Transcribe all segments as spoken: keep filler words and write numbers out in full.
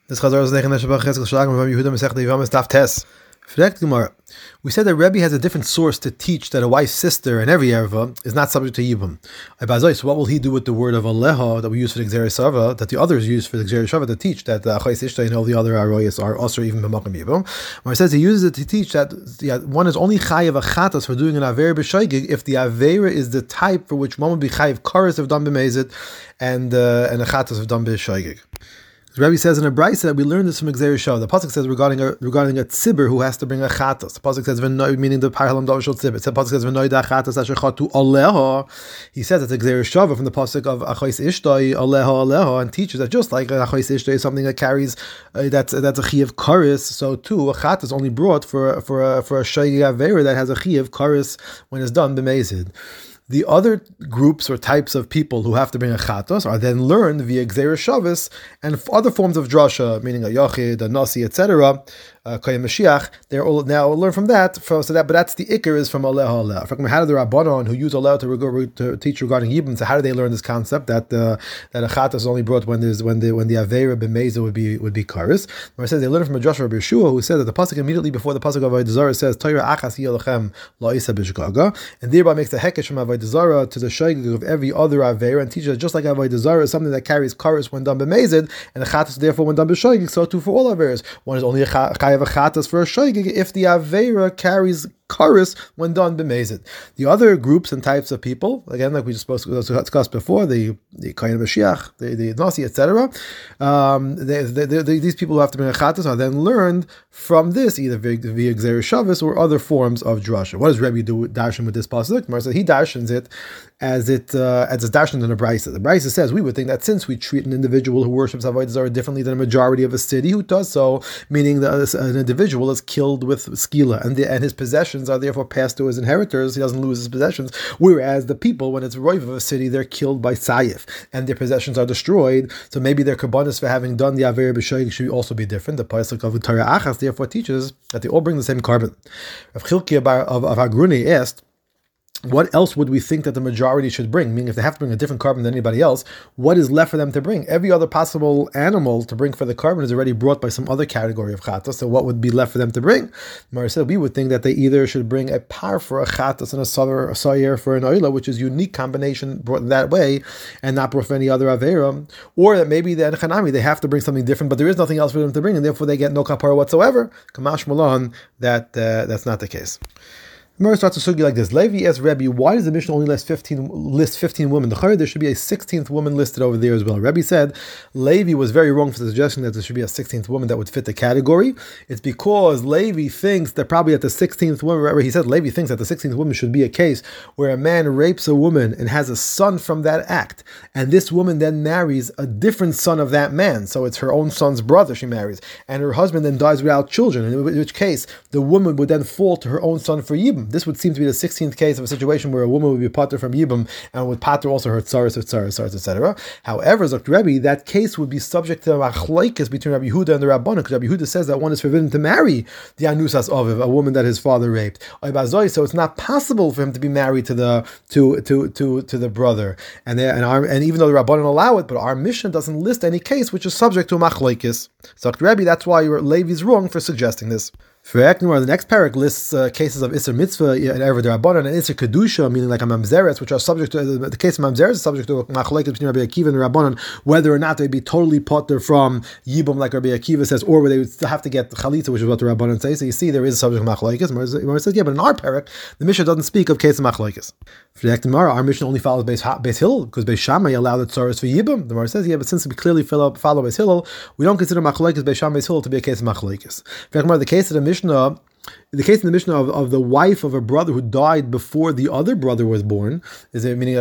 This Chazar is Nechon Neshabach Cheskel Shalagim Rabbi Yehuda Masech Devamis Daf Tes. Frekt Gemara. We said that Rebbe has a different source to teach that a wife's sister in every erva is not subject to yibum. So what will he do with the word of aleha that we use for the Gzerei Sava, that the others use for the Gzerei Sava to teach that the Achais Ishta and all the other aroyas are also even b'makom yibum? Where it says he uses it to teach that yeah, one is only chayav achatas for doing an aver b'shaygig if the avera is the type for which one would be chayav kares have done b'mezid and uh, and achatas have done b'shaygig. The Rebbe says in a brayso that we learned this from Gzerei Sava. The pasuk says regarding a regarding a tzibur who has to bring a chatas. The pasuk says v'noy, meaning the parhalam davashol tzibur. The pasuk says v'noy da chatas asher chatu aleha. He says it's a Gzerei Sava from the pasuk of achos ishtoi aleha aleha, and teaches that just like achos ishtoi is something that carries uh, that's that's a chiyuv karis, so too a chatas is only brought for for a, for a shaygig avera that has a chiyuv karis when it's done b'mezid. The other groups or types of people who have to bring a chatos are then learned via Gzerei Shavis and other forms of drasha, meaning a yachid, a nasi, et cetera. Uh, Koyim Mashiach, they're all now learn from that. For, so that, but that's the ikar is from aleha aleha. How do the Rabbanon who use aleha to, to teach regarding yibum? So how do they learn this concept that uh, that a chatos is only brought when there's when the when the avera b'meza would be would be karis? Where it says they learn from a Joshua Rabbi Yeshua who said that the pasuk immediately before the pasuk of Avodah Zarah says Torah achas yelachem la'isa b'shgaga, and thereby makes the hekesh from Avodah Zarah to the shaygig of every other avera and teaches that just like Avodah Zarah is something that carries karis when done b'mezid, and the chatos therefore when done b'shaygig, so too for all averas. One is only a chayav a chatas for a shaygig if the avera carries karis when done b'mezid. The other groups and types of people, again, like we just supposed to discuss before, the the Kohen Mashiach, the the Nasi, et cetera. Um, they, they, they, these people who have to bring a chatas are then learned from this either via, via Gzerei Shavis or other forms of drasha. What does Rebbe do darshan with this pasuk? Mar says he darshans it as it uh, as it's darshan in the brayso. The brayso says we would think that since we treat an individual who worships Avodah Zarah differently than a majority of a city who does so, meaning that an individual is killed with skila and the, and his possessions are therefore passed to his inheritors, he doesn't lose his possessions, whereas the people, when it's roiv of a city, they're killed by sayif, and their possessions are destroyed, so maybe their kabbanis for having done the avera b'shaygig should also be different. The pasuk of Torah achas therefore teaches that they all bring the same carbon. Rav Chilkiah of, of Agruni asked, what else would we think that the majority should bring? Meaning, if they have to bring a different carbon than anybody else, what is left for them to bring? Every other possible animal to bring for the carbon is already brought by some other category of chatas. So, what would be left for them to bring? Mara said we would think that they either should bring a par for a chatas and a sayer, a sayer for an oila, which is unique combination brought that way, and not brought for any other avera, or that maybe the enchanami they have to bring something different, but there is nothing else for them to bring, and therefore they get no kapara whatsoever. Kamash Malon, that uh, that's not the case. The Gemara starts to sugi like this. Levi asks Rebbe, why does the Mishnah only list fifteen, list fifteen women? The Chayr, there should be a sixteenth woman listed over there as well. Rebbe said Levi was very wrong for the suggestion that there should be a sixteenth woman that would fit the category. It's because Levi thinks that probably at the sixteenth woman, he said Levi thinks that the sixteenth woman should be a case where a man rapes a woman and has a son from that act, and this woman then marries a different son of that man. So it's her own son's brother she marries, and her husband then dies without children, in which case the woman would then fall to her own son for yibum. This would seem to be the sixteenth case of a situation where a woman would be pater from yibum and would pater also her tzaras, her tzaras, tzaras, et cetera. However, Zok Rebbe, that case would be subject to machlokes between Rabbi Yehuda and the Rabbanon, because Rabbi Yehuda says that one is forbidden to marry the anusas oviv, a woman that his father raped. So it's not possible for him to be married to the to to to, to the brother. And and, our, and even though the Rabbanon allow it, but our Mishnah doesn't list any case which is subject to a machlokes. Zok Rebbe, that's why Levi's wrong for suggesting this. For Eknumar, the next parak lists uh, cases of Isser Mitzvah and Erev D'Rabbanan and Isser Kedusha, meaning like a Mamzeres, which are subject to, uh, the case of Mamzeres is subject to a machlokes between Rabbi Akiva and the Rabbanan, whether or not they'd be totally potter from Yibum, like Rabbi Akiva says, or whether they would still have to get Chalitza, which is what the Rabbanan say. So you see, there is a subject of machlokes. Mar says, yeah, but in our parak, the Mishnah doesn't speak of case of machlokes. For the Eknumar, our Mishnah only follows Beis, Beis Hillel, because Beis Shammai allowed the tzaras for Yibum. The Mar says, yeah, but since we clearly follow, follow Beis Hillel, we don't consider machlokes Beis Shammai Beis Hillel to be a case of machlokes. For the case of the Mishnah, the case in the Mishnah of, of the wife of a brother who died before the other brother was born, is it, meaning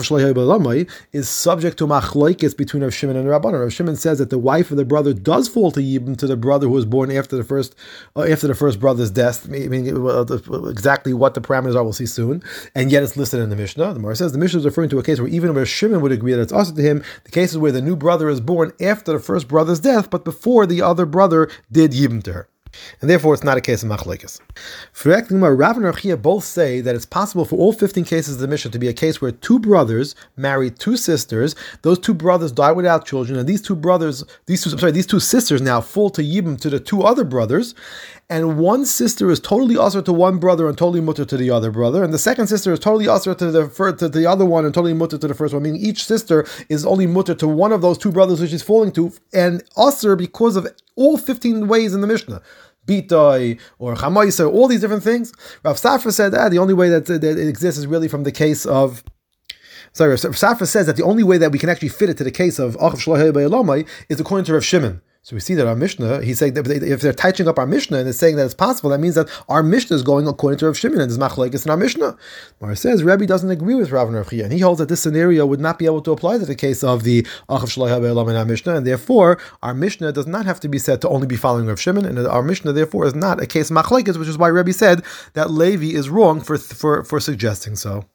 uh, is subject to machlokes between Rav Shimon and Rabbanan. Rav Shimon says that the wife of the brother does fall to yibum to the brother who was born after the first uh, after the first brother's death. I mean, exactly what the parameters are, we'll see soon. And yet it's listed in the Mishnah. The Gemara says the Mishnah is referring to a case where even Rav Shimon would agree that it's also to him. The case is where the new brother is born after the first brother's death, but before the other brother did yibum to her. and therefore it's not a case of machlekes. Rav and Rav Chia both say that it's possible for all fifteen cases of the Mishnah to be a case where two brothers married two sisters. Those two brothers die without children, and these two brothers, these two, I'm sorry, these two sisters now fall to yibum to the two other brothers, and one sister is totally usher to one brother and totally mutter to the other brother, and the second sister is totally usher to the first, to the other one and totally mutter to the first one. Meaning each sister is only mutter to one of those two brothers which she's falling to, and usher because of all fifteen ways in the Mishnah. Bitoi or Chamaisa, all these different things. Rav Safra said that the only way that, that it exists is really from the case of. Sorry, Rav Safra says that the only way that we can actually fit it to the case of Achav Shalahei Ba'elamai is according to Rav Shimon. So we see that our Mishnah, he's saying that if they're touching up our Mishnah and it's saying that it's possible, that means that our Mishnah is going according to Rav Shimon and there's machlekes in our Mishnah. Mar says Rebbe doesn't agree with Rav and Rav Chia, and he holds that this scenario would not be able to apply to the case of the Achav Shalai Ha'Be'elam in our Mishnah, and therefore our Mishnah does not have to be said to only be following Rav Shimon, and our Mishnah therefore is not a case of machlekes, which is why Rebbe said that Levi is wrong for for for suggesting so.